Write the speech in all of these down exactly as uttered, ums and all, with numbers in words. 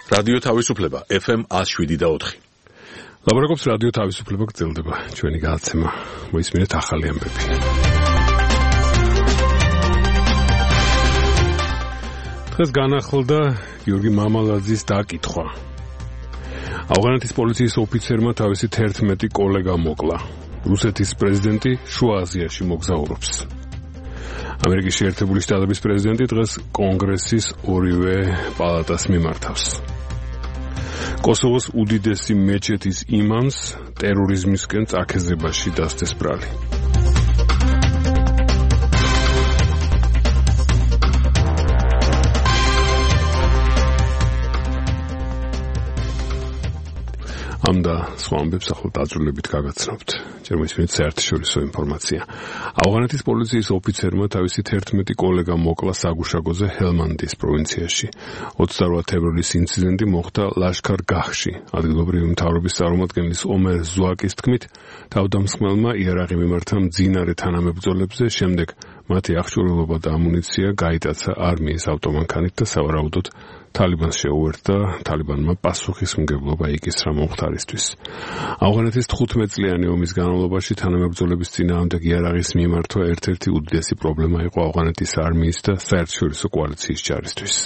რადიო თავისუფლება ეფ ემ one oh seven და four. ლაბორატორიის რადიო თავისუფლება გრძელდება. ჩვენი გადაცემა მოისმინეთ ახალი ამბები. დღეს განახლდა გიორგი მამალაძის დაკითხვა. ავღანეთის პოლიციის ოფიცერმა თავისი თერთმეტი კოლეგა მოკლა. რუსეთის პრეზიდენტი შუა აზიაში მოგზაურობს. ამერიკის შეერთებული შტატების პრეზიდენტი დღეს კონგრესის ორივე პალატას მიმართავს. კოსოვოს უდიდესი მეჩეთის იმამს ტერორიზმისკენ წაქეზებაში დასდეს ბრალი. ამ და სხვა ამბებს ახლა დაძრულებით გაგაცნობთ. ჯერ მოისმინეთ საერთაშორისო ინფორმაცია. ავღანეთის პოლიციის ოფიცერმა თავისი თერთმეტი კოლეგა მოკლა საგუშაგოზე ჰელმანდის პროვინციაში. ოცდაოთხ თებერვლის ინციდენტი მოხდა ლაშქარ-გაჰში. ადგილობრივი მთავრობის წარმომადგენლის ომერ ზუაკის თქმით, თავდამსხმელმა იარაღი მიმართა მძინარე თანამებრძოლებზე, შემდეგ მათი აღჭურვილობა და ამუნიცია გაიტაცა არმიის ავტომანქანით და სავარაუდოდ თალიბანს შეუერთდა, თალიბანმა პასუხისმგებლობა იკისრა მომხდარისთვის. ავღანეთის თხუთმეტ წლიანი ომის განმავლობაში თანამებრძოლების წინააღმდეგ იარაღის მიმართვა ერთ-ერთი უდიდესი პრობლემა იყო ავღანეთის არმიის და საერთაშორისო კოალიციის ჯარისთვის.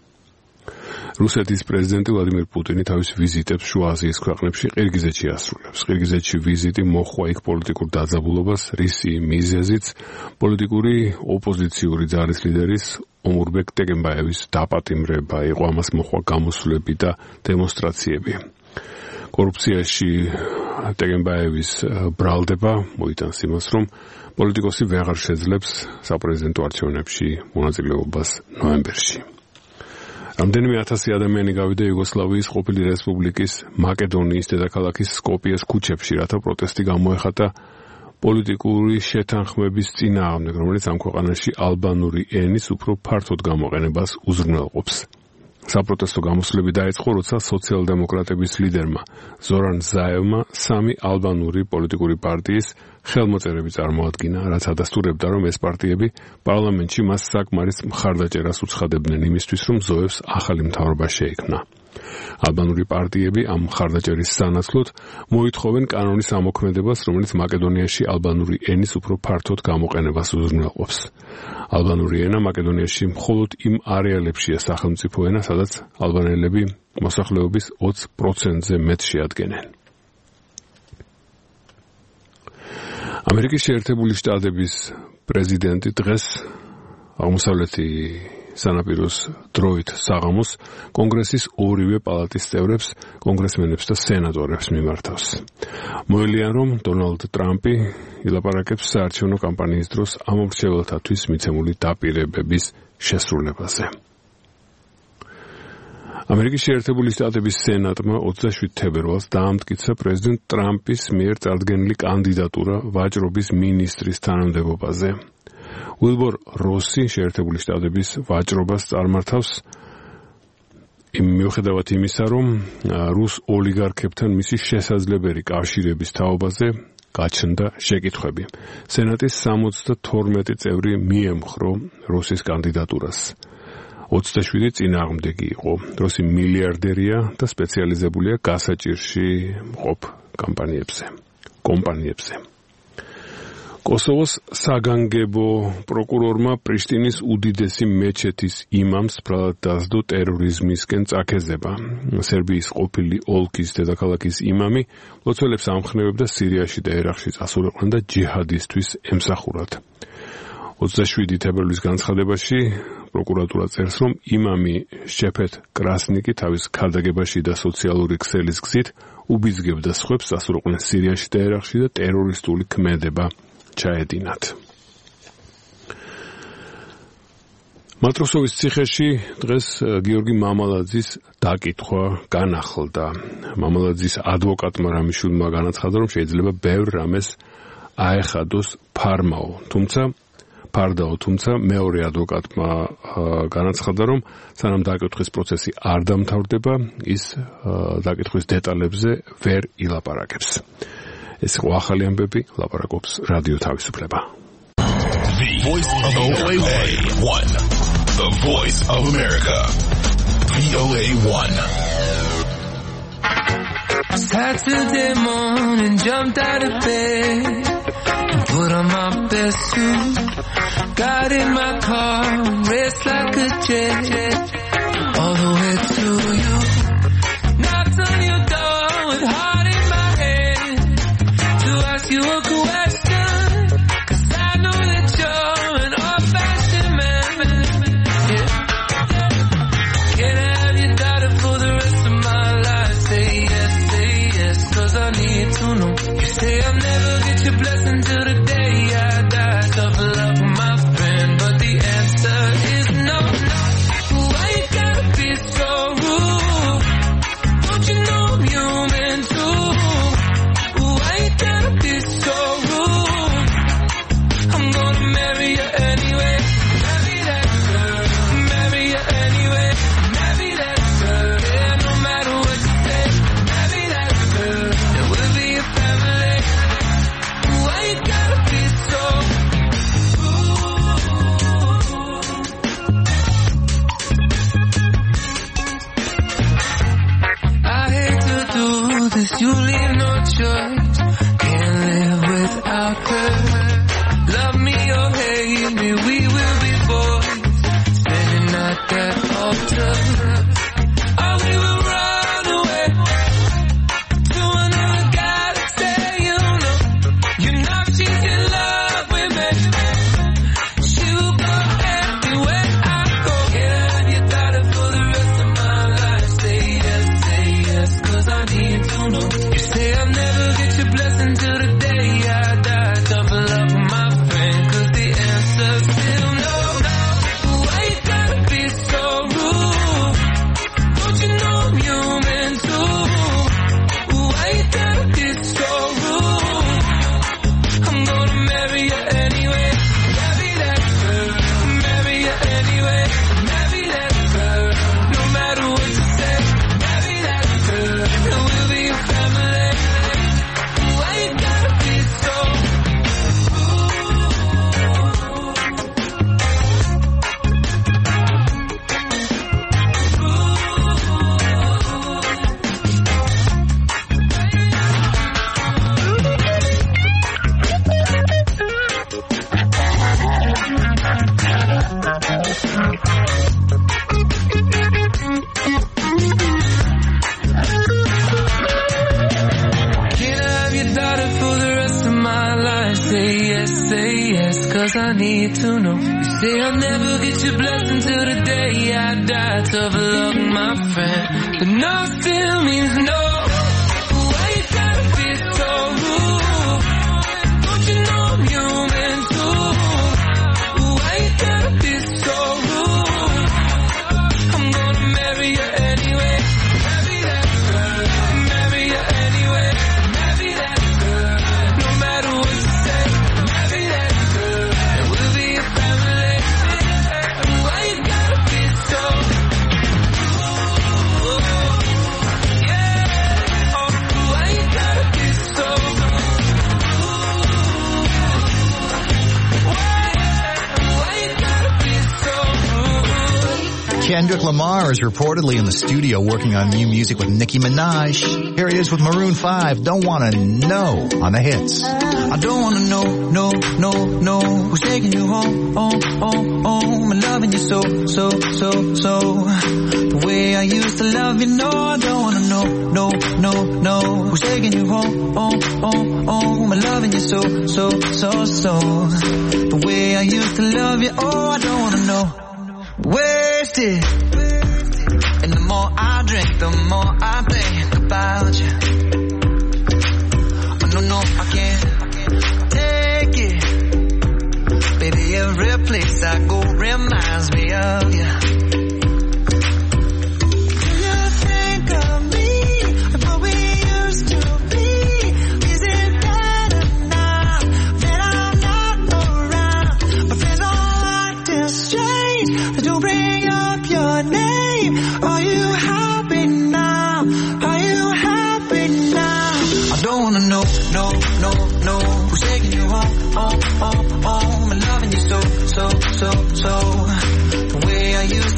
რუსეთის პრეზიდენტი ვლადიმერ პუტინი თავის ვიზიტებს შუა აზიის ქვეყნებში ყირგიზეთში ასრულებს. ყირგიზეთში ვიზიტი მოჰყვა იქ პოლიტიკურ დაძაბულობას, რისი მიზეზიც პოლიტიკური ოპოზიციური ძალის ლიდერის ომურბეკ ტეგენბაევის დაპატიმრება იყო. ამას მოჰყვა გამოსვლები და დემონსტრაციები. კორუფციაში ტეგენბაევის ბრალდება მოიტანს იმას, რომ პოლიტიკოსი ვეღარ შეძლებს საპრეზიდენტო არჩევნებში მონაწილეობას ნოემბერში. რამდენიმე ათასი ადამიანი გავიდა იუგოსლავიის ყოფილი რესპუბლიკის მაკედონიის დედაქალაქის სკოპიეს ქუჩებში, რათა პროტესტი გამოეხატა პოლიტიკური შეთანხმების წინააღმდეგ, რომელიც ამ ქვეყანაში ალბანური ენის უფრო ფართოდ გამოყენებას უზრუნველყოფს. საპროტესტო გამოსვლები დაიწყო, როცა სოციალ-დემოკრატების ლიდერმა ზორან ზაევმა სამი ალბანური პოლიტიკური პარტიის ხელმოწერები წარმოადგინა, რაც ადასტურებდა, რომ ეს პარტიები პარლამენტში მას საკმარის მხარდაჭერას უცხადებდნენ იმისთვის, რომ ზოევს ახალი მთავრობა შეექმნა. ალბანური პარტიები ამ მხარდაჭერის სანაცვლოდ მოითხოვენ კანონის ამოქმედებას, რომელიც მაკედონიაში ალბანური ენის უფრო ფართოდ გამოყენებას უზრუნველყოფს. ალბანური ენა მაკედონიაში მხოლოდ იმ არეალებშია სახელმწიფო ენა, სადაც ალბანელები მოსახლეობის ოცდაოთხ პროცენტზე მეტს შეადგენენ. ამერიკის შეერთებული შტატების პრეზიდენტი დღეს აღმოსავლეთი სანაპიროს დროით საღამოს კონგრესის ორივე პალატის წევრებს, კონგრესმენებს და სენატორებს მიმართავს. მოელიან, რომ დონალდ ტრამპი ილაპარაკებს საარჩევნო კამპანიის დროს ამომრჩეველთათვის მიცემული დაპირებების შესრულებაზე. ამერიკის შეერთებული შტატების სენატმა ოცდაშვიდ თებერვალს დაამტკიცა პრეზიდენტ ტრამპის მიერ წარდგენილი კანდიდატურა ვაჭრობის მინისტრის თანამდებობაზე. უილბურ როსი შეერთებული შტატების ვაჭრობას წარმართავს იმ მიუხედავად იმისა, რომ რუს ოლიგარქებთან მისი შესაძლებელი კავშირების თაობაზე გაჩნდა შეკითხვები. სენატის სამოცდათორმეტი წევრი მიემხრო როსის კანდიდატურას. ოცდაშვიდი წინააღმდეგი იყო. როსი მილიარდერია და სპეციალიზებულია გასაჭირში მყოფ კომპანიებზე. კომპანიებზე. კოსოვოს საგანგებო პროკურორმა პრიშტინის უდიდესი მეჩეთის იმამს ბრალად დასდო ტერორიზმისკენ წაქეზება. სერბიის ყოფილი ოლქის დედაქალაქის იმამი ლოცველებს ამხნევებდა სირიაში და ერაყში წასულიყვნენ და ჯიჰადისტვის ემსახურათ. ოცდაშვიდი თებერვლის განცხადებაში პროკურატურა წერს, რომ იმამი შეფეთ კრასნიკი თავის ქადაგებაში და სოციალური ქსელის გზით უბიძგებდა სხვებს წასულიყვნენ სირიაში და ერაყში და ტერორისტული ქმედება ჩაედინათ. მატროსოვის ციხეში დღეს გიორგი მამალაძის დაკითხვა განახლდა. მამალაძის ადვოკატმა რამიშვილმა განაცხადა, რომ შეიძლება ბევრ რამეს აეხადოს ფარმაო, თუმცა ფარდაო, თუმცა მეორე ადვოკატმა განაცხადა, რომ სანამ დაკითხვის პროცესი არ დამთავრდება, ის დაკითხვის დეტალებზე ვერ ილაპარაკებს. ეს იყო ახალი ამბები, ლაპარაკობს რადიო თავისუფლება. The Voice of America. The Voice of America. V O A one. Saturday morning, jumped out of bed and put on my best suit. Got in my car and raced like a jet all the way to you. Knocked on your door with heart in my head to ask you a question, 'cause I know that you're an old-fashioned man. Yeah. Can I have your daughter for the rest of my life? Say yes, say yes, 'cause I need to know. You say I'll never get your blessing till the day I die. Tough love for my friend, but the answer is no. Why you gotta be so rude? Don't you know I'm human too? Why you gotta be so rude? I'm gonna marry you anyway. Marry that girl. Marry you anyway. Marry that girl. Yeah, no matter what you say. Marry that girl. And we'll be a family. Why you gotta be so I hate to do this, you leave no choice. Can't live without her. Love me or hate me, we will be boys. Standing at that altar. Oh, we will run away to another guy to say, you know, you know she's in love with me. She will go everywhere I go. Can I have your daughter for the rest of my life? Say yes, say yes, 'cause I need to know. You say I'll never get your blessing till the day I die. Tough love for my friend, 'cause the answer's still no. Why you gotta be so rude? Don't you know I'm human too? Why you gotta be so rude? I'm gonna marry you anyway. Marry that girl. Marry you anyway. Marry that girl. No matter what you say. Marry that girl. And we'll be a family. Why you gotta be so Can I have your daughter for the rest of my life? Say yes, say yes, 'cause I need to know. You say I'll never get your blessing till the day I die. Tough love, my friend, but no still means no. Why you gotta be so rude? Don't you know I'm human too? Why you gotta be so rude? I'm gonna marry you anyway. Marry that girl. Marry you anyway. Marry that girl. No matter what you say. Marry that girl. And we'll be a family. Why you gotta be so yeah. Oh, why you gotta be so Why, why you gotta be so Kendrick Lamar is reportedly in the studio working on new music with Nicki Minaj. Here he is with Maroon five, Don't Wanna Know on the hits. I don't wanna know, no, no, no, who's taking you home, home, home, home, and loving you so, so, so, so. The way I used to love you, no, I don't wanna know, no, no, no, who's taking you home, home, home, home, and loving you so, so, so, so. The way I used to love you, oh, I don't wanna know. Wasted. And the more I drink, the more I think about you. Oh, no, no, I can't take it. Baby, every place I go reminds me of you. Do you think of me, of what we used to be? Is it better now that I'm not around? My friends all acting strange. They don't bring up your name. Are you happy now? Are you happy now? I don't wanna know, no, no, no, who's taking you home, home, home, home, and loving you so, so, so, so. The way I used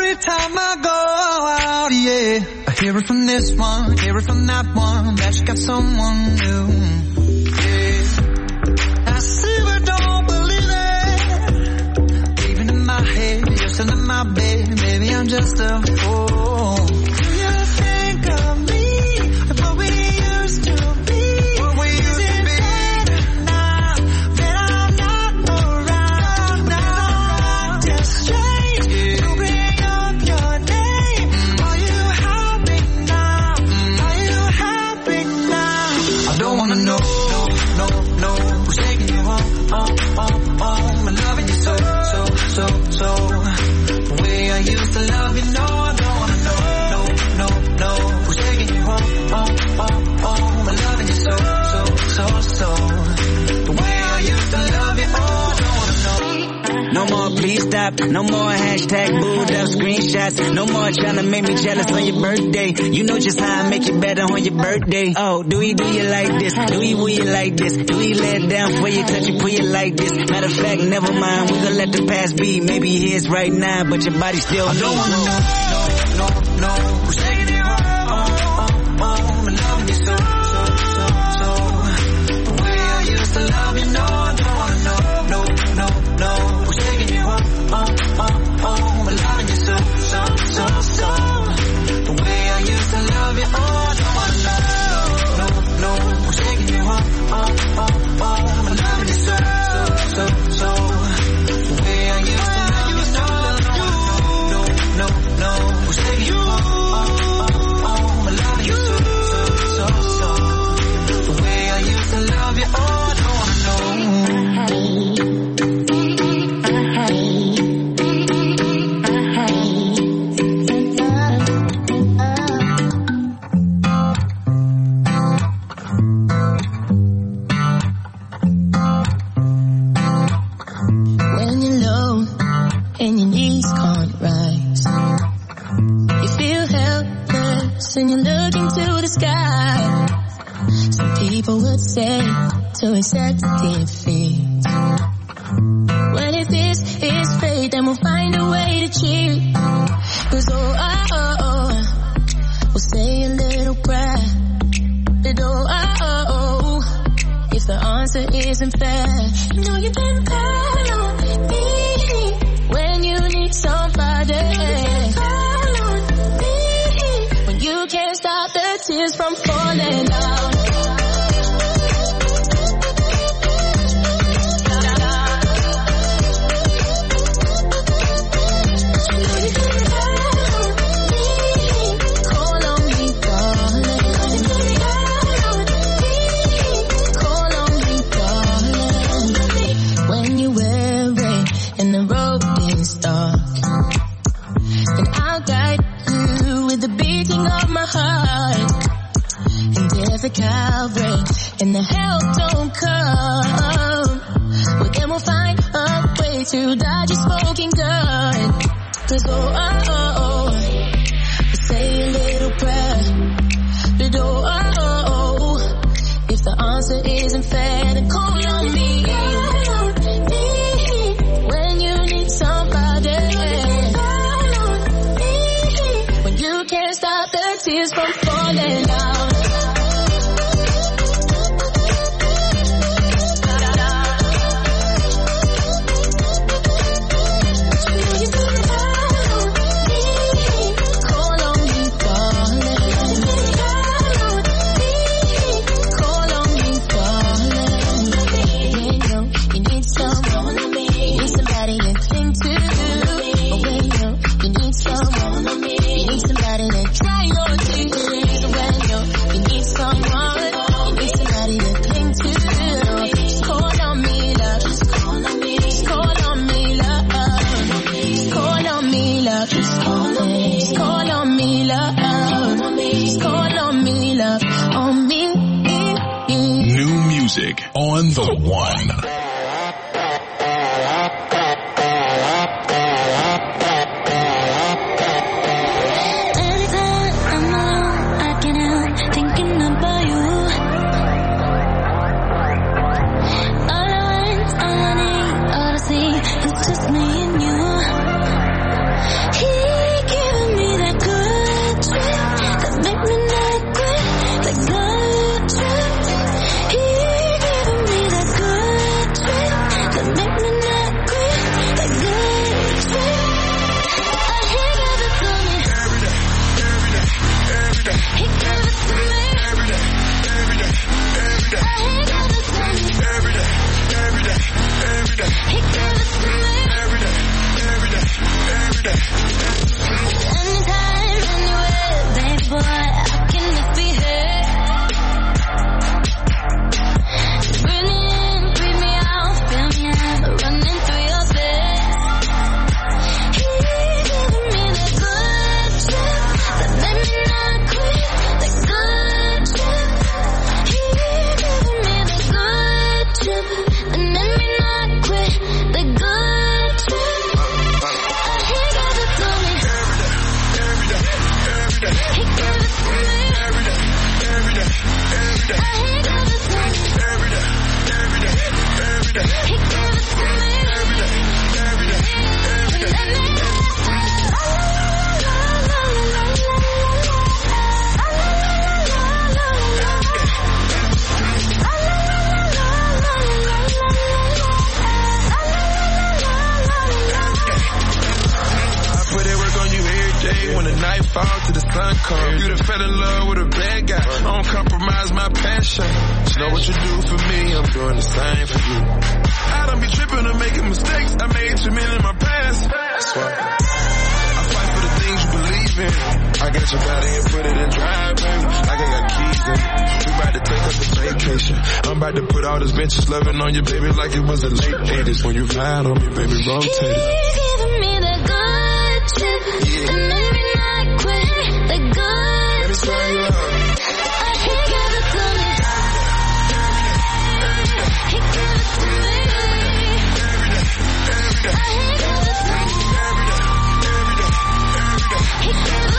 every time I go out, yeah. I hear it from this one, hear it from that one, that you got someone new, yeah. I see but don't believe it. Even in my head, you're still in my bed, maybe I'm just a fool. Do you think of me, what we used to be? What we used to be. Now that I'm not around, now I'm just strange. You bring up your name. Are you happy now? Are you happy now? I don't wanna know, no, no, no, who's taking you home, home, home, home. I'm loving you so, so, so, so. The way I used to love you, no, I don't wanna know, no, no, no, who's taking you home, home, home, home. I'm loving you so, so, so, so. The way I used to love you, oh, I don't wanna know. No more please stop, no more hashtag booed up screenshots, no more trying to make me jealous on your birthday. You know just how I make you better on your birthday. Oh, do we do you like this? Do we will you like this? Do we let down for you, touch you, put you like this? Matter of fact, never mind, we gonna let the past be. Maybe here's right now, but your body still I don't wanna know, no, no, no, who's taking you home, home, home, home. I'm loving you so, so, so, so. The way I used to love you, no, I don't wanna know, no, no, no, who's taking you home, home, home, home. I'm loving you so, so, so, so. The way I used to love you, oh, I don't wanna know, no, no, who's taking you home, home, home, home. I'm loving you so, so, so, so. The way I used to love you, no, no, no, no, who's taking you home, home, home. I'm loving you so, so, so, so. The way I used to love you, oh, I don't wanna know. When you're low and your knees can't rise, you feel helpless and you look into the sky. Some people would say to accept defeat. Well, if this is fate, then we'll find a way to cheat. Cause oh, oh, oh, oh, we'll say a little prayer. But oh, oh, oh, oh, if the answer isn't fair, you know you can call on me when you need somebody. You can call on me when you can't stop the tears from falling down. Calvary, and the help don't come, well then we'll find a way to dodge your smoking gun. Cause oh, oh, oh, oh, we'll say a little prayer. But oh, oh, oh, oh, if the answer isn't fair, then call on me. Call on me when you need somebody. Call on me when you can't stop the tears from falling down. On the one. It's just me and you. He fall till the sun comes. You done fell in love with a bad guy. I don't compromise my passion. You know what you do for me, I'm doing the same for you. I don't be tripping or making mistakes. I made too many in my past. That's why I fight for the things you believe in. I got your body and put it in drive, baby. Like I got keys in it. We about to take us a vacation. I'm about to put all this benches loving on you, baby, like it was the late eighties. When you lied on me, baby, rotate it. You're giving me the good shit. Yeah. And every night quit the good Let me turn you up. I can't give it to me. He give it to me. I can't give it to me. He give it to me.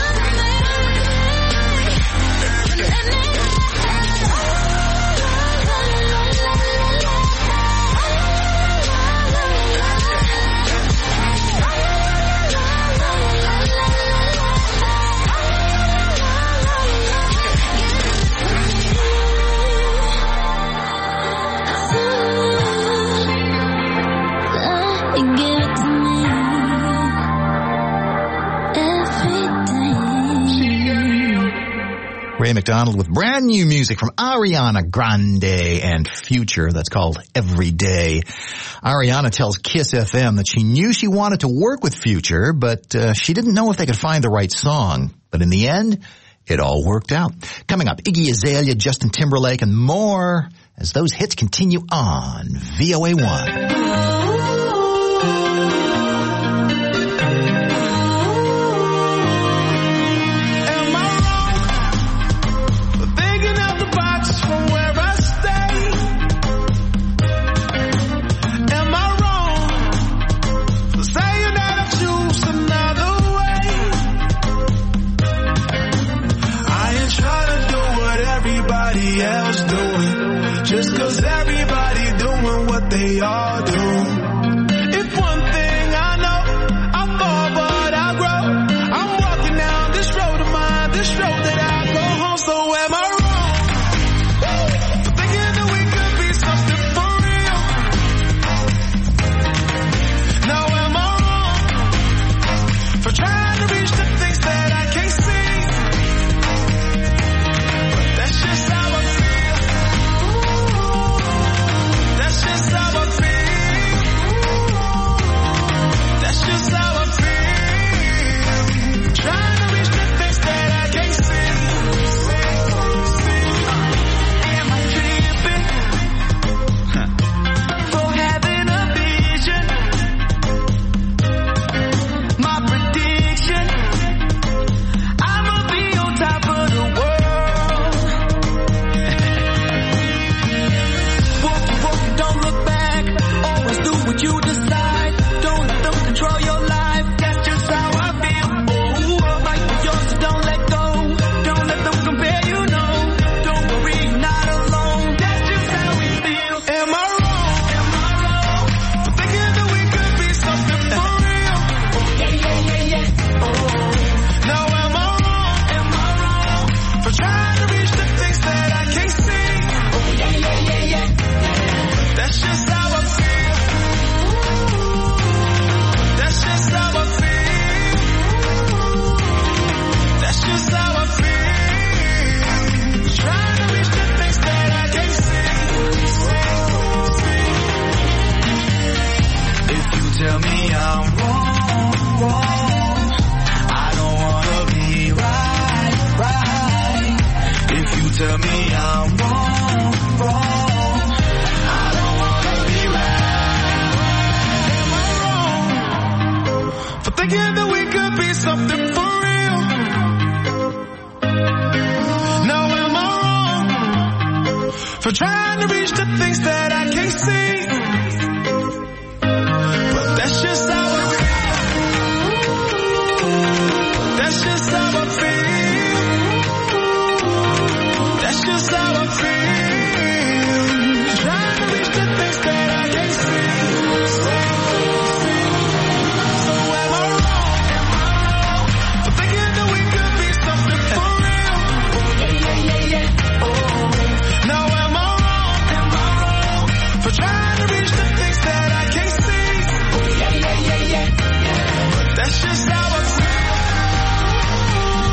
Ray McDonald with brand new music from Ariana Grande and Future. That's called Every Day. Ariana tells Kiss F M that she knew she wanted to work with Future, but uh, she didn't know if they could find the right song. But in the end, it all worked out. Coming up, Iggy Azalea, Justin Timberlake, and more as those hits continue on V O A one. Else doing just cause everybody doing what they all do. If one thing I know, I fall but I grow. I'm walking down this road of mine, this road that I go home. So am I wrong for thinking that we could be something for real? Now am I wrong for trying to reach the things that I can't see? But that's just how I trying to reach the things that I can't see. But that's just how I feel. That's just how I feel. That's just how I feel. Trying to reach the things that I can't see. So am I wrong for thinking that we could be something for real? Yeah, yeah, yeah, yeah. Oh. Now am I for trying to reach the things that I can't see? Oh, yeah, yeah, yeah, yeah, yeah. But that's just how I feel.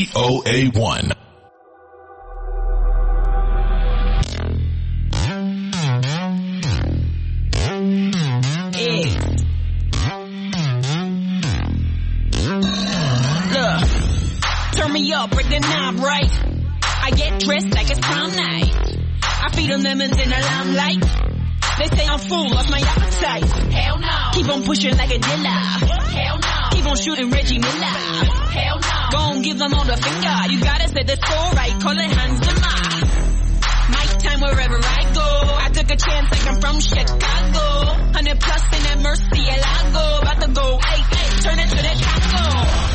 V O A one. Turn me up, break the knob right. I get dressed like it's prom night. I feed them lemons in the limelight. They say I'm full, lost my appetite. Hell no. Keep on pushing like a dealer. Hell no. Keep on shooting Reggie Miller. Hell no. Go on, give them all the finger. You gotta set the score right, call it Hans Zimmer. Mic time wherever I go. I took a chance like I'm from Chicago. Hundred plus in that Murcielago. About to go, hey, hey, turn it to the Congo.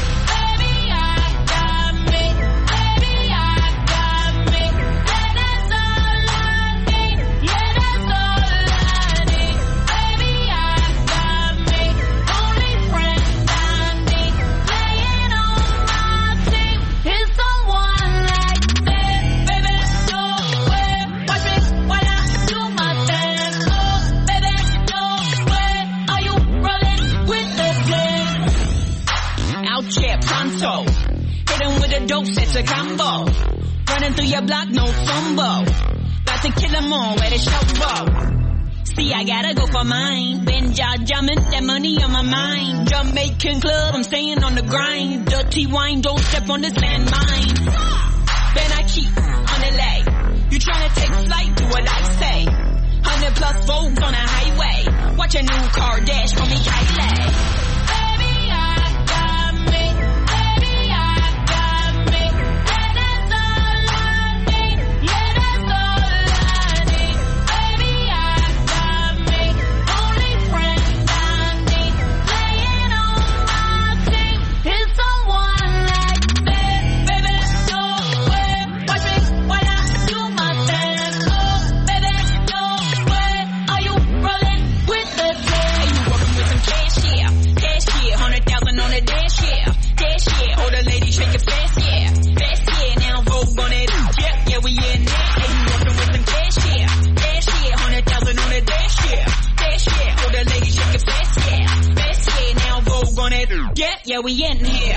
Hit him with a dope, set a combo. Running through your block, no fumble. About to kill them all, where the show. See, I gotta go for mine. Been jaw jumping, that money on my mind. Jamaican club, I'm staying on the grind. Dirty wine, don't step on this landmine. Then I keep on the lay. You tryna take flight, do what I say. Hundred plus volts on a highway. Watch a new car dash for me, Kylie. Yeah, yeah, we in here.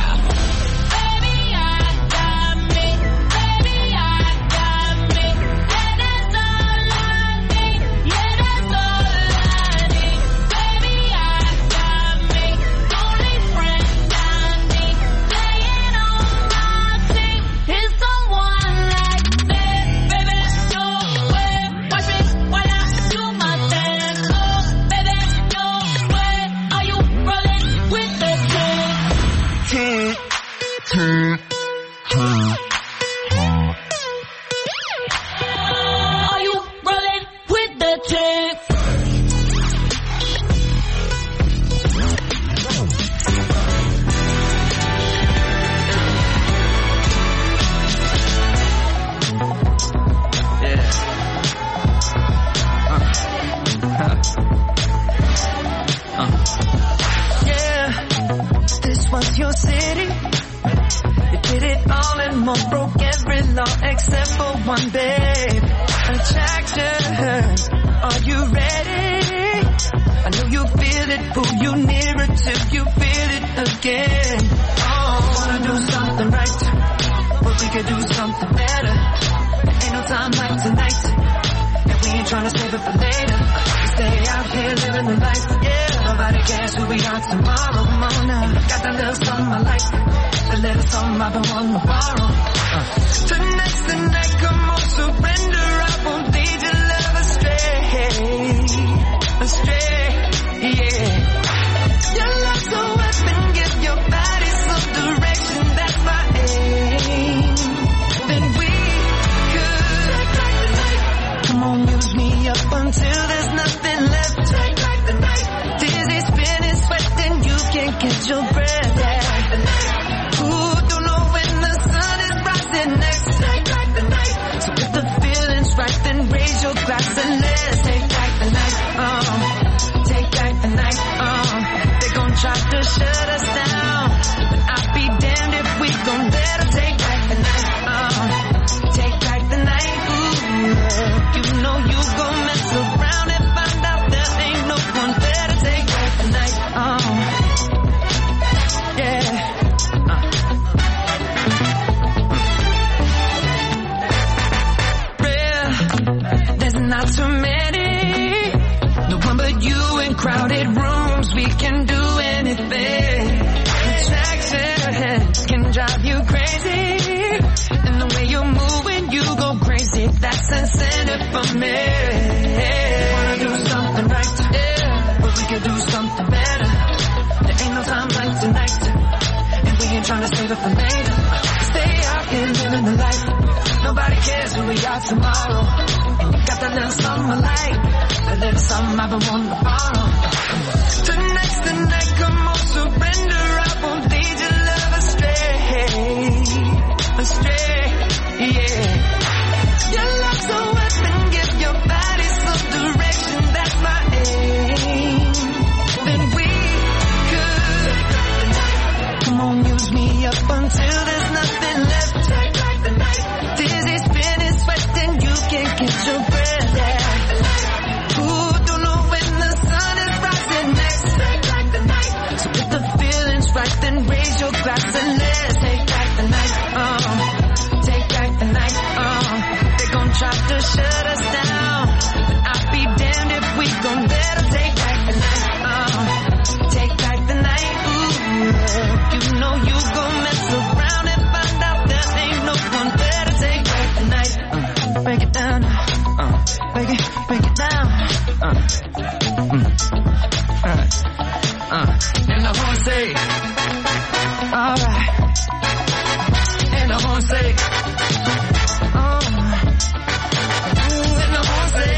too many. No one but you in crowded rooms. We can do anything. Attraction can drive you crazy. And the way you move when you go crazy, that's incentive for me. Wanna do something right, yeah, but we can do something better. There ain't no time like tonight, and we ain't trying to save it for later. Stay out here living the life. Nobody cares who we are tomorrow. And you got that little something I like, that little something I've been wanting to borrow. Tonight's the night, come on, surrender. I won't lead your love astray, astray, yeah. Your love's a weapon, give your body some direction, that's my aim. Then we could, come on, use me up until there's nothing left. Take back the night, dizzy, spinning, sweating, you can't catch your breath, yeah. Ooh, don't know when the sun is rising next. Take back the night, so if the feeling's right, then raise your glass and let's take back the night, uh, take back the night, uh, they gon' try to shut us down, but I'll be damned if we gon' let them take back the night, uh, take back the night, ooh, you know you gon' mess around and find out there ain't no one better. Take back the night, uh, break it down, uh, break it, break it down, uh, mm, uh, uh, and the horn say, alright, and the horn say, oh, and the horn say,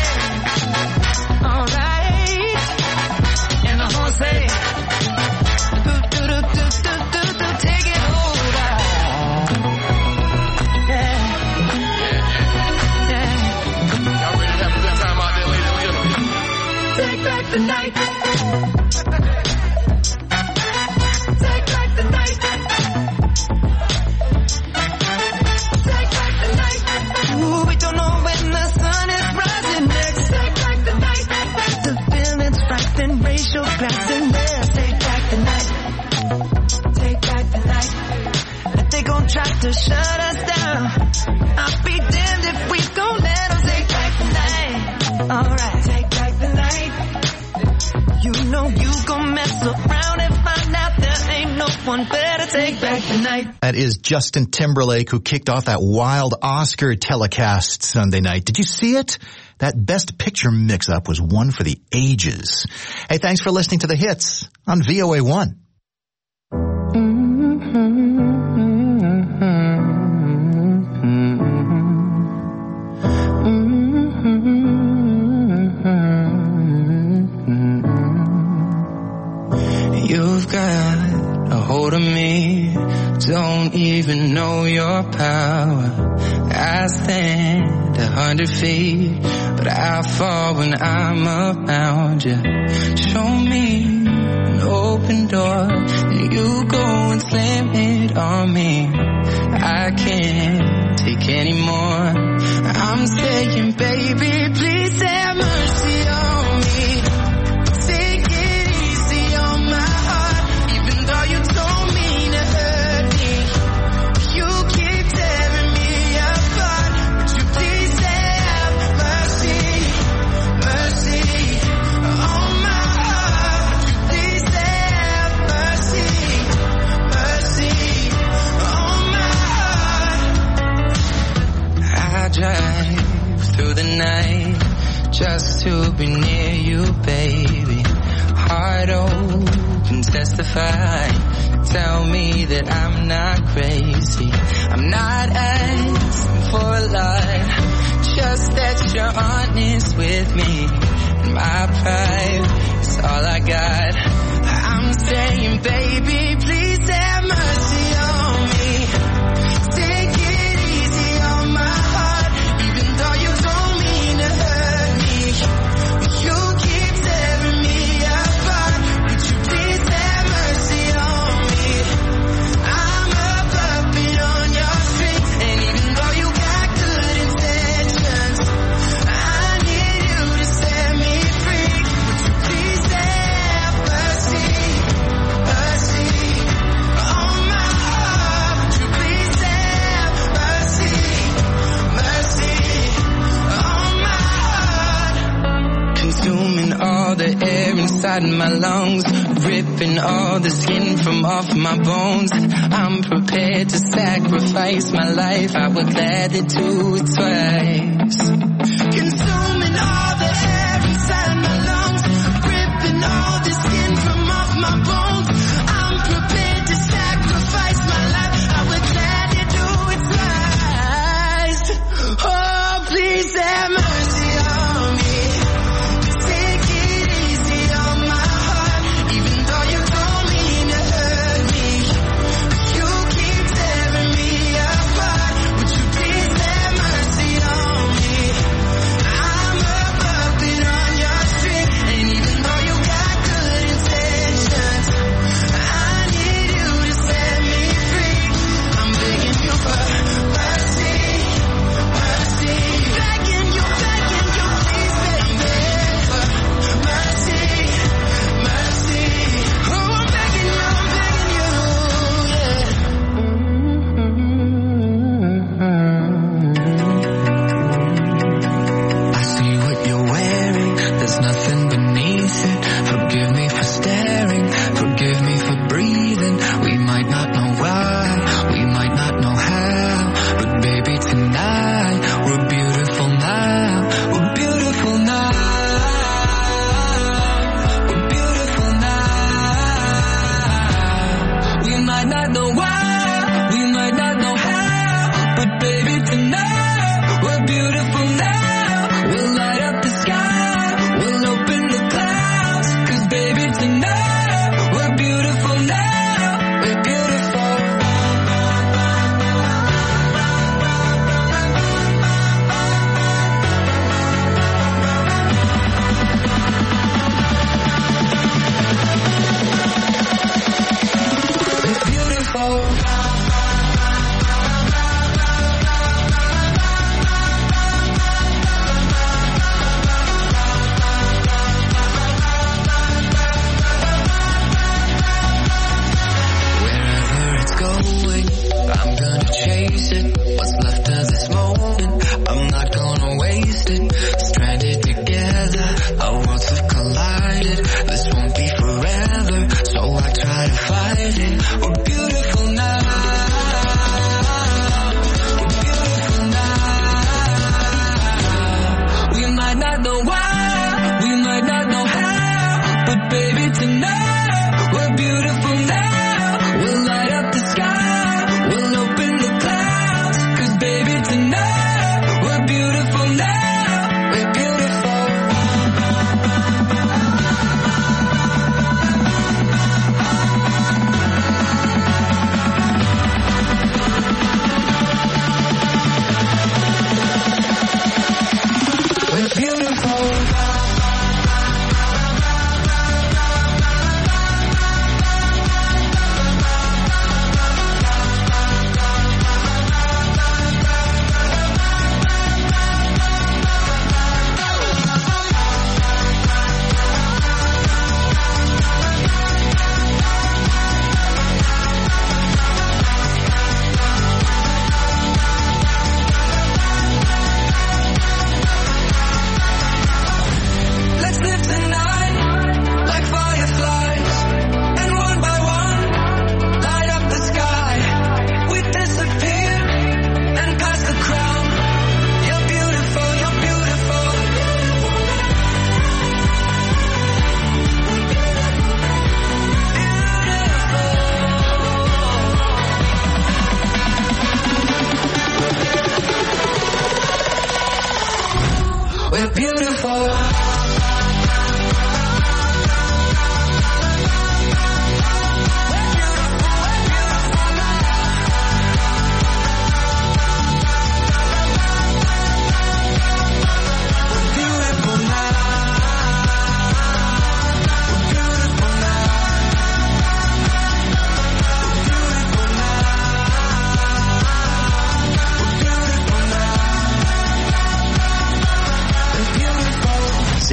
alright, and the horn say, do do do do do do do, take it over, yeah, yeah, Y'all ready to have a good time out there, ladies and gentlemen? take back the night. Take back the night. Take back the night. Ooh, we don't know when the sun is rising next. Take back the night. The feeling's right, then raise your glass and let's take back the night. Take back the night. If they gon' try to shut us down, I'll be damned if we gon' let them take back the night. Alright, take back the night. You know you gon' mess around and find out there ain't no one better. Take back the night. That is Justin Timberlake, who kicked off that wild Oscar telecast Sunday night. Did you see it? That Best Picture mix-up was one for the ages. Hey, thanks for listening to The Hits on V O A one. You've got a hold of me, don't even know your power. I stand a hundred feet, but I fall when I'm around you. Show me an open door, and you go and slam it on me. I can't take anymore. I'm saying, baby, please have mercy on me. Take it easy on my heart, even though you don't mean to hurt me. You keep tearing me apart. Would you please have mercy, mercy on my heart? Would you please have mercy, mercy on my heart? I drive through the night just to be near you, baby. Heart open, testify. Tell me that I'm not crazy. I'm not asking for a lot, just that you're honest with me. And my pride is all I got. I'm saying, baby, please have mercy on me. Take it easy on my heart, even though you don't mean to hurt me. You keep tearing me apart. Would you please have mercy on me? I'm a puppet on your string, and even though you got good intentions, I need you to set me free. Would you please have mercy, mercy inside my lungs, ripping all the skin from off my bones. I'm prepared to sacrifice my life, I would gladly do it twice. Consuming all the air inside my lungs, ripping all the skin from off my bones. I'm prepared to sacrifice my life, I would gladly do it twice. Oh, please have mercy on me. Take it easy on my heart, even though you don't mean to hurt me. You keep tearing me apart. Would you please have mercy on me? I'm a puppet on your string, and even though you got good intentions, I need you to set me free. I'm begging you for mercy, mercy. Begging you, begging you, please, baby, for mercy, mercy. Oh, I'm begging you, I'm begging you, yeah. I see what you're wearing, there's nothing beneath it. Forgive me for staring, forgive me for breathing. We might not know why, we might not know how, but baby tonight, we're beautiful now, we're beautiful now, we're beautiful now. We might not know why, we might not know how, but baby tonight, we're beautiful now. We'll light up the sky, we'll open the clouds, 'cause baby tonight, we're beautiful now, we're beautiful. We're beautiful.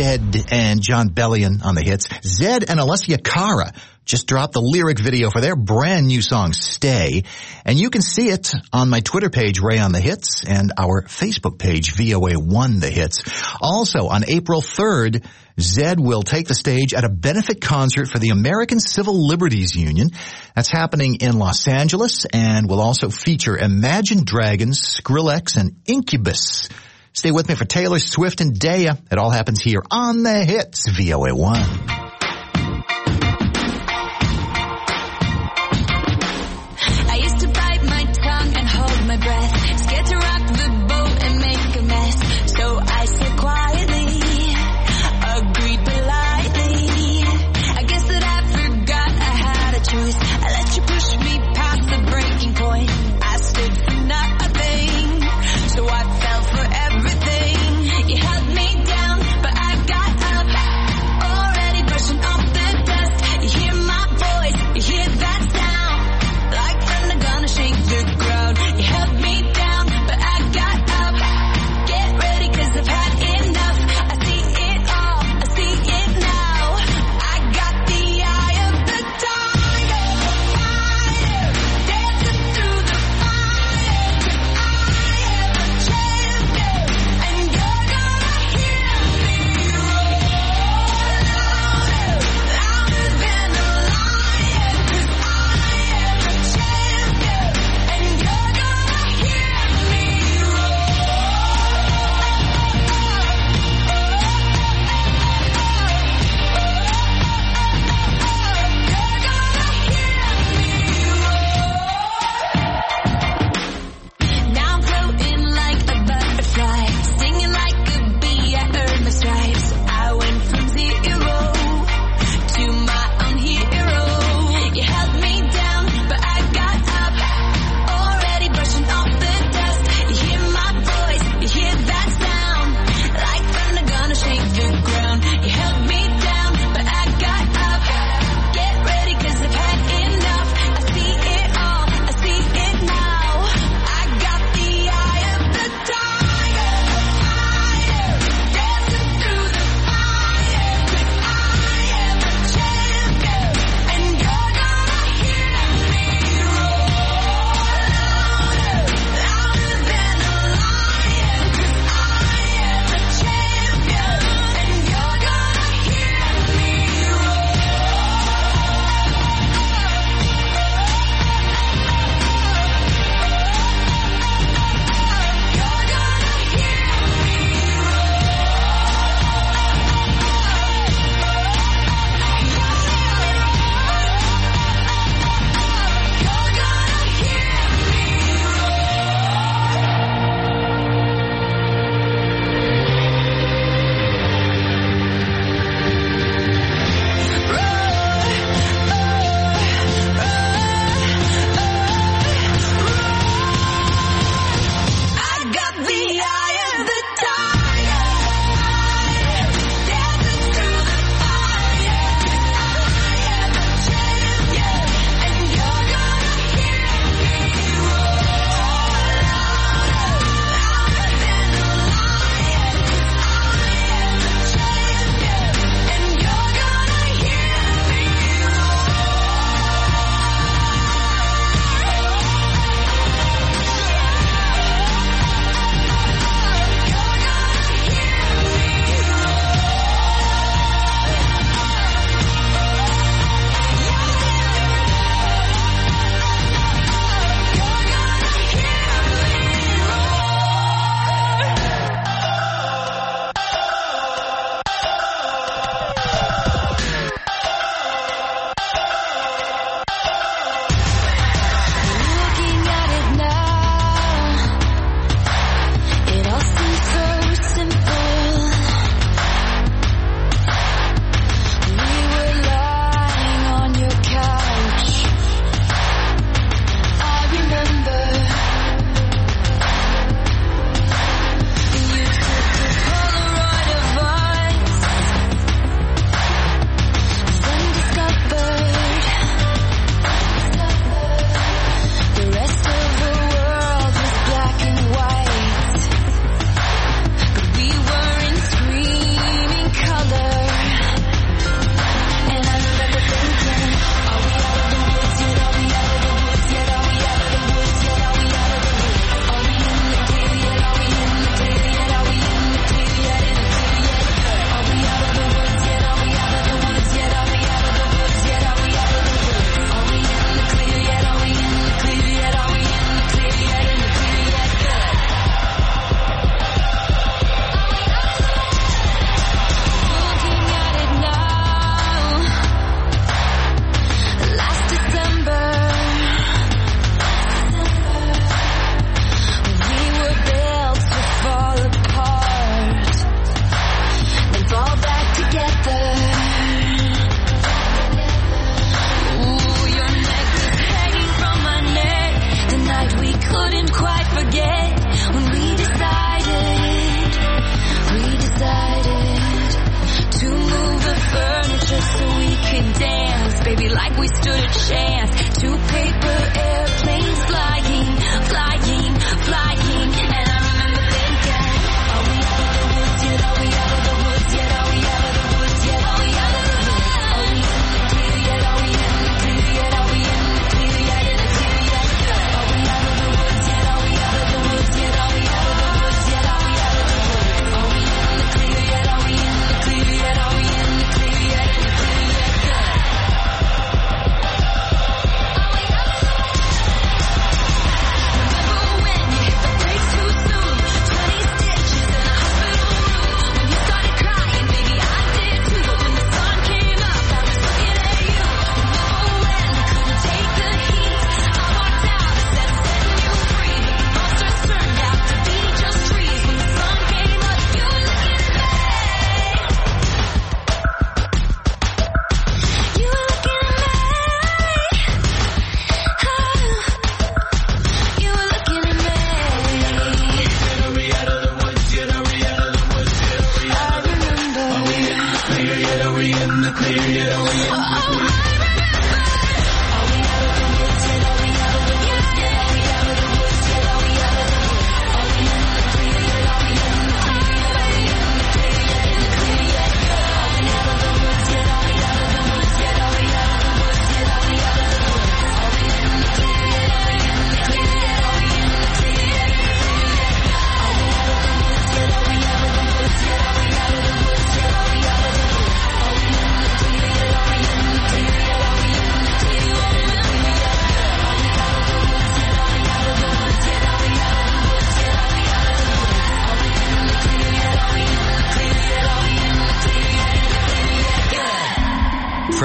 Zed and John Bellion on the hits. Zed and Alessia Cara just dropped the lyric video for their brand new song, Stay. And you can see it on my Twitter page, Ray on the Hits, and our Facebook page, V O A one The Hits. Also, on April third, Zed will take the stage at a benefit concert for the American Civil Liberties Union. That's happening in Los Angeles and will also feature Imagine Dragons, Skrillex, and Incubus. Stay with me for Taylor Swift and Daya. It all happens here on the Hits, V O A one. Breath, scared to rock the boat and make a mess. So I said quietly, agreed politely. I guess that I forgot I had a choice. I let you push me past the breaking point. I stood for nothing, so I fell for everything. You held me down, but I got up, already brushing off the dust. You hear my voice, you hear that sound, like thunder gonna shake the ground. You held me down, but I got up. Get ready, cause I've had enough. I see it all, I see it now. I got the eye of the tiger.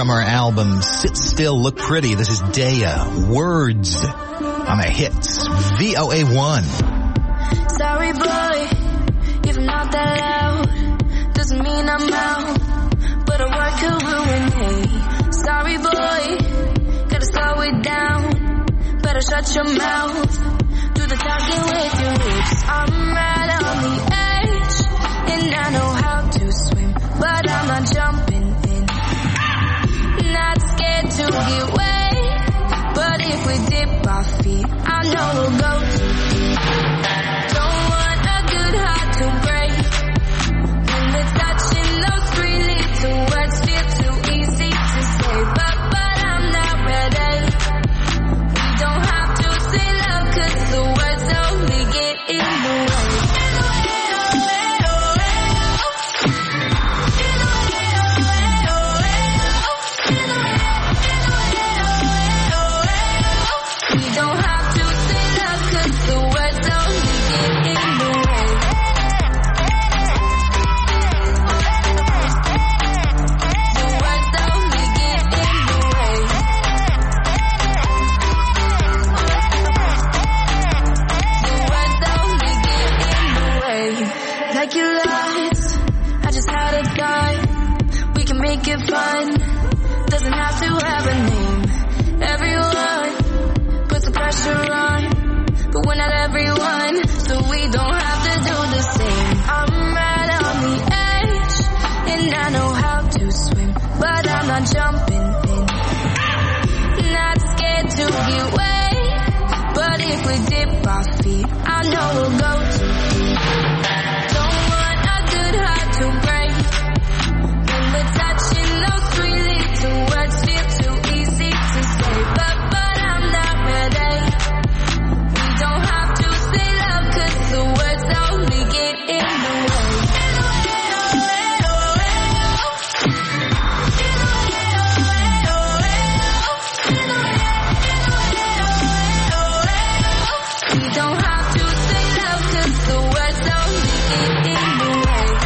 from our album Sit Still, Look Pretty. This is Daya, Words on the Hits, V O A one. Sorry boy, if I'm not that loud, doesn't mean I'm out, but a word could ruin me. Sorry boy, gotta slow it down, better shut your mouth, do the talking with your lips. I'm right on the edge, and I know how to swim, but I'm not jumping in. Not scared to get wet, but if we dip our feet, I know we'll go too deep. Don't want a good heart to break, when we're touching those three little words, feel too easy to say, but, but I'm not ready. We don't have to say love, cause the words only get in the way. Like your lights, I just had a thought, we can make it fun, doesn't have to have a name. Everyone puts the pressure on, but we're not everyone, so we don't have to do the same. I'm right on the edge, and I know how to swim, but I'm not jumping in. Not scared to get wet, but if we dip our feet, I know we'll go too deep. To break, when we're touching those three little words, feel too easy to say, but, but I'm not ready. We don't have to say love, cause the words only get in the way. We don't have to say love, cause the words only get in the way.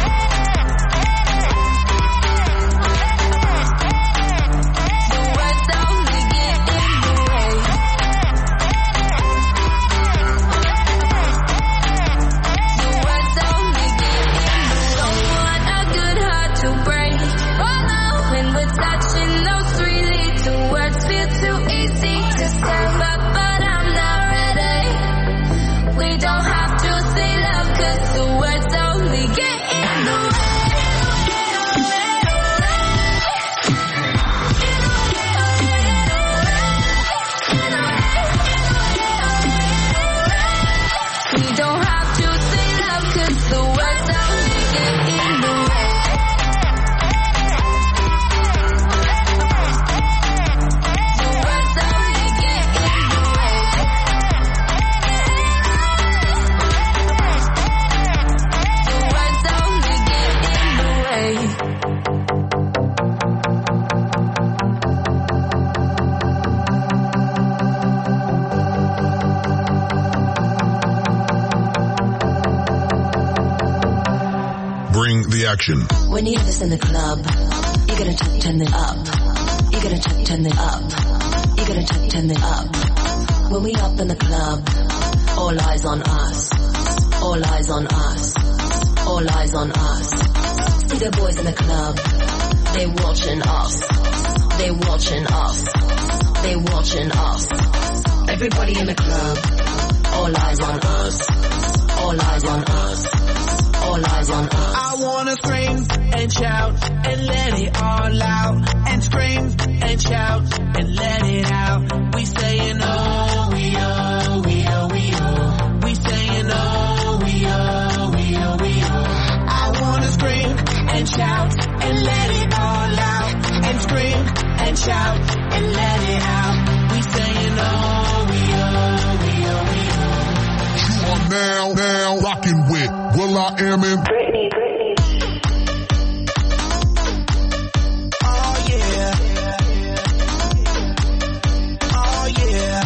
Action. When you hear this in the club, you gotta t- turn it up. You gotta t- turn it up. You gotta t- turn it up. When we up in the club, all eyes on us. All eyes on us. All eyes on us. See the boys in the club, they watching us. They watching us. They watching us. Everybody in the club, all eyes on us. All eyes on us. All eyes on us. I wanna scream and shout and let it all out. And scream and shout and let it out. We saying oh, we oh, we oh, we oh. We saying oh, we oh, we oh, we oh. I wanna scream and shout and let it all out. And scream and shout and let it out. We saying oh, we oh, we oh, we oh. You are now, now rocking with Will I Am in Britney, Britney. Oh yeah. Oh yeah.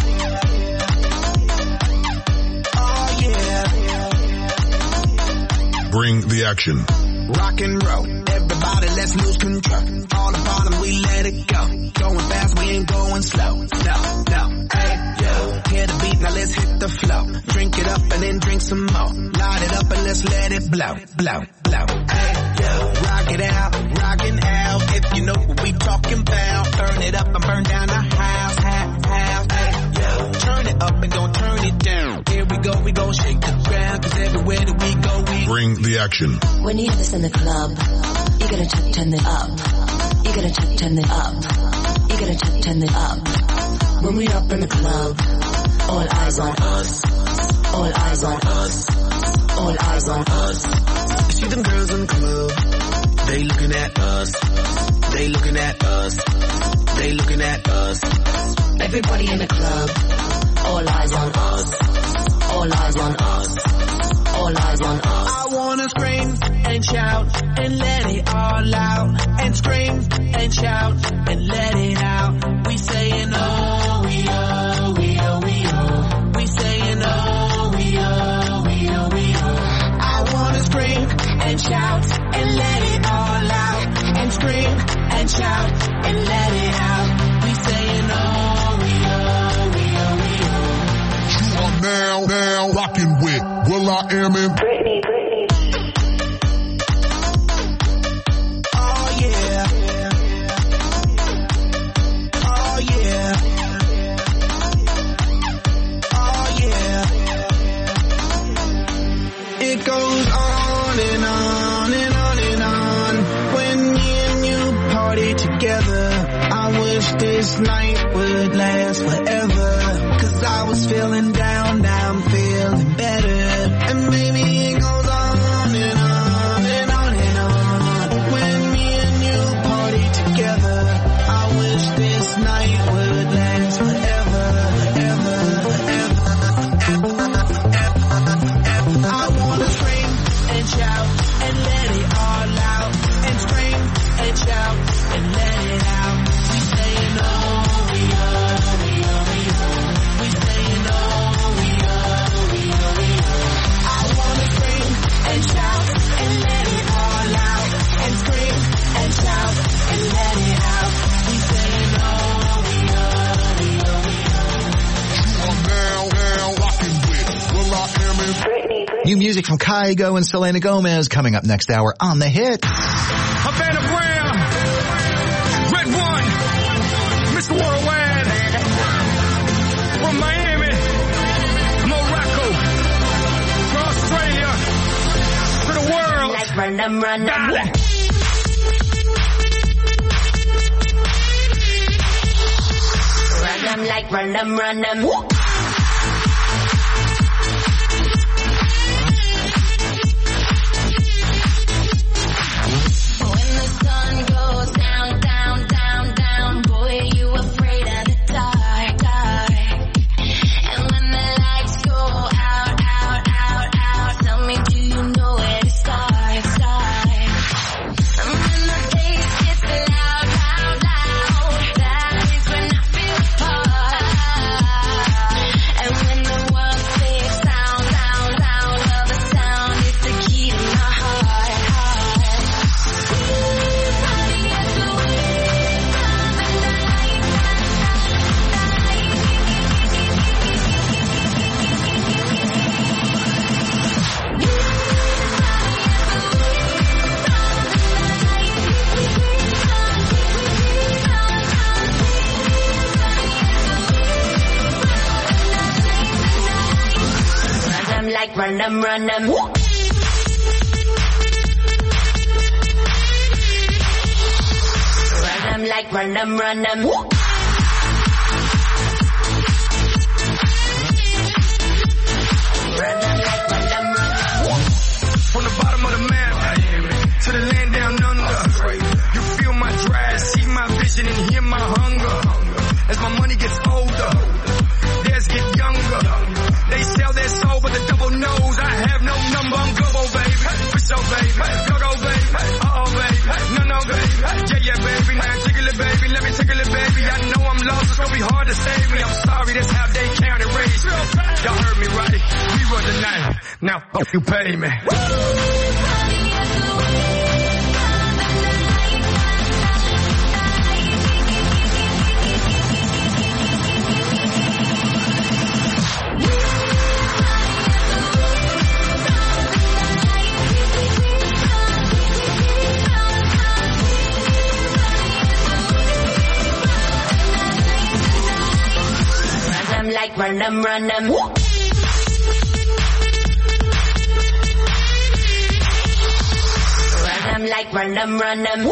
Oh yeah. Bring the action. Rock and roll. Everybody let's lose control. All the bottom, we let it go. Going fast, we ain't going slow. No, no, hey, yo. Hear the beat, now let's hit the flow. Drink it up and then drink some more. Light it up and let's let it blow, blow, blow. Hey, yo. Rock it out, rockin' out. If you know what we talking about. Burn it up and burn down the house, house, house. Hey, yo. Turn it up and gon' turn it down. Here we go, we gon' shake the ground. Cause everywhere that we go, we bring the action. When you hear this in the club, you gotta turn, turn it up. You gotta turn, turn it up. You gotta turn, turn it up. When we up in the club, all eyes on us. All eyes on us. All eyes on us. You see them girls in the club. They looking at us. They looking at us. They looking at us. Everybody in the club, all eyes on us. All eyes on us. All eyes on us. I wanna scream and shout and let it all out. And scream and shout and let it out. We saying oh, we oh, we oh, we oh. We saying oh, we oh, we oh, we oh. I wanna scream and shout and let it all out. And scream and shout and let it out. We saying oh, we oh, we oh, we oh. You are now, now rocking with Will I Am in Britney, Britney. Oh yeah. Oh yeah. Oh yeah. It goes on and on and on and on. When me and you party together, I wish this night would last forever. Cause I was feeling down, now I'm feeling better. And maybe it goes on and on and on and on. When me and you party together, I wish this night would last forever, forever, forever, forever, forever. I wanna scream and shout and let it all out. And scream and shout and let it out. We saying oh, we oh, we oh, we oh. We saying oh, we oh, we oh, we oh. I wanna scream and shout and let it all out. And scream and shout and let it out. We saying oh, we oh, we oh, we oh. You are now, now rocking with Will I Am in Britney, Britney. New music from Kygo and Selena Gomez coming up next hour on The Hit. Havana Brown, Red One, Mister Worldwide, from Miami, Morocco, to Australia, to the world. Like run them, run them. Dale. Run them like run them, run them. When the sun goes down, down, down, down, boy, you afraid of the dark, dark. And when the lights go out, out, out, out, tell me, do you know where to start, start? And when the bass gets loud, loud, loud, that is when I feel apart. And when the world says sound, sound, sound, well, the sound is the key to my heart, heart. Run them like run them, run them. Run them like run them, run them. Run them like run them, run them. From the bottom of the map to the land down under, you feel my drive, see my vision and hear my hunger. As my money gets older, theirs get younger. They sell their soul, but the double knows I have no number. I'm global, baby. For sure, baby. Go-go, baby. Uh-oh, baby. No, no, baby. Yeah, yeah, baby. Now tickle it, baby. Let me tickle it, baby. I know I'm lost, it's gonna be hard to save me. I'm sorry, that's how they count and raise me. Y'all heard me right. We run the night. Now, fuck you pay me. like run them, run them. Run them like run them, run them.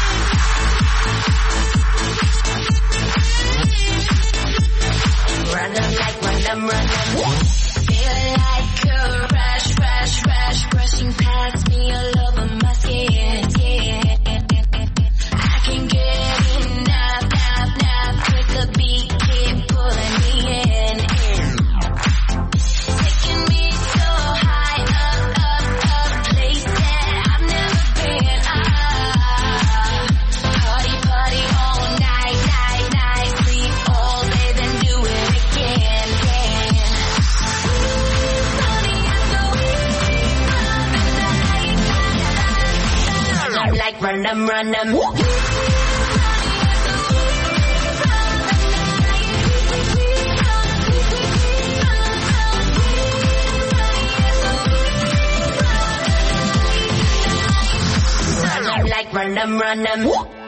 Run them like run them, run them. Feel like a rush, rush, rush, brushing past me all over my skin. Yeah. I can get enough, enough, enough with the beat, keep pulling me in, in. Taking me so high, up, up, up, place that I've never been. Ah, party, party all night, night, night, sleep all day, then do it again, again. Run them like run them, run them. Run them like run them, run them.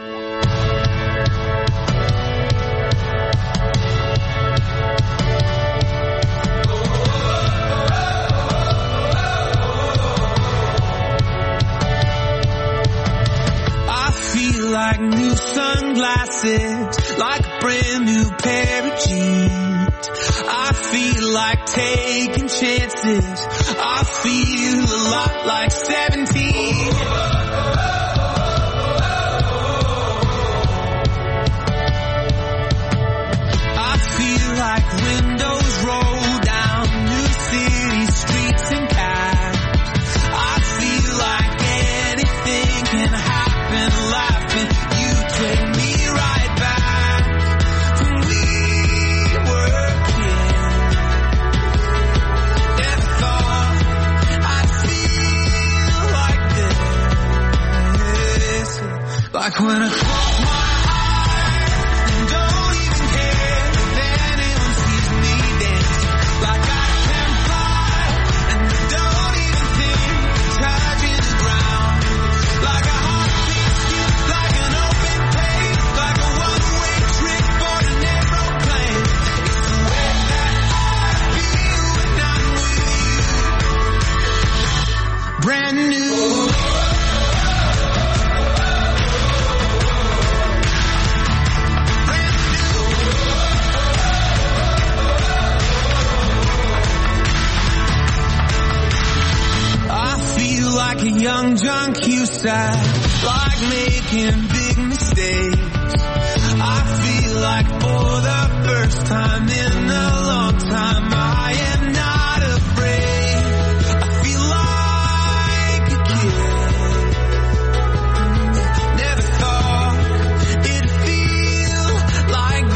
I feel like new sunglasses, like a brand new pair of jeans. I feel like taking chances. I feel a lot like seventeen. I feel like windows roll down new city streets and cabs. I feel like anything can happen, laughing. You take me right back when we were kids. Never thought I'd feel like this. Like when I close my eyes and don't even care if anyone sees me dance. Like I can fly and don't even think touching the ground. Like a heartbeat skip, like an open page, like a one-way trip for an aeroplane. It's the way that I feel when I'm with you. Brand new. I feel like a young John Cusack, like making big mistakes. I feel like for the first time in a long time, I am not afraid. I feel like a kid. Never thought it'd feel like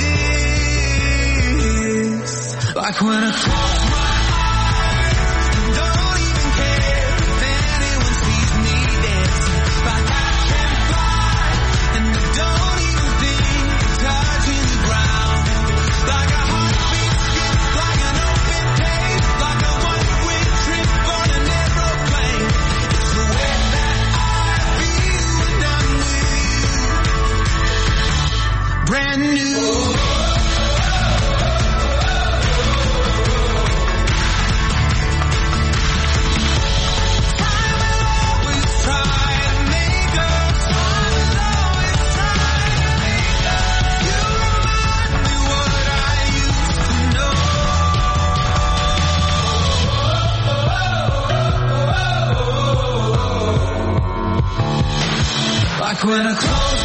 this. Like when I close my eyes and don't even care if anyone sees me dancing. Like I can fly and I don't even think touching the ground. Like a heartbeat skip, like an open page, like a one-way trip on an aeroplane. It's the way that I feel when I'm with you. Brand new. Like when I close.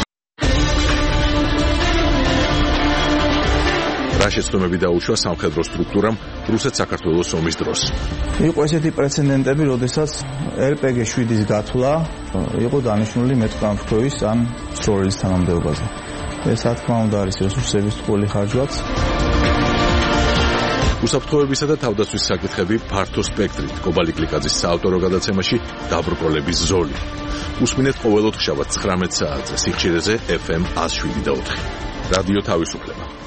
რა შეცდომები დაუშვა სამხედრო სტრუქტურამ რუსეთ-საქართველოს ომის დროს. იყო ესეთი პრეცედენტები, როდესაც ელ პე გი შვიდის გათვლა იყო დანიშნული მეტყამფრქვევის ან სროლის თანამდებობაზე. ეს რა თქმა უნდა არის რესურსების ტყუილი ხარჯვაც. უსაფრთხოებისა და თავდაცვის საკითხები ფართო სპექტრით კობალი კლიკაძის საავტორო გადაცემაში დაბრკოლების ზოლი. უსმინეთ ყოველ ოთხშაბათს ცხრამეტ საათზე სიხშირეზე ეფ ემ one oh seven point four. რადიო თავისუფლება.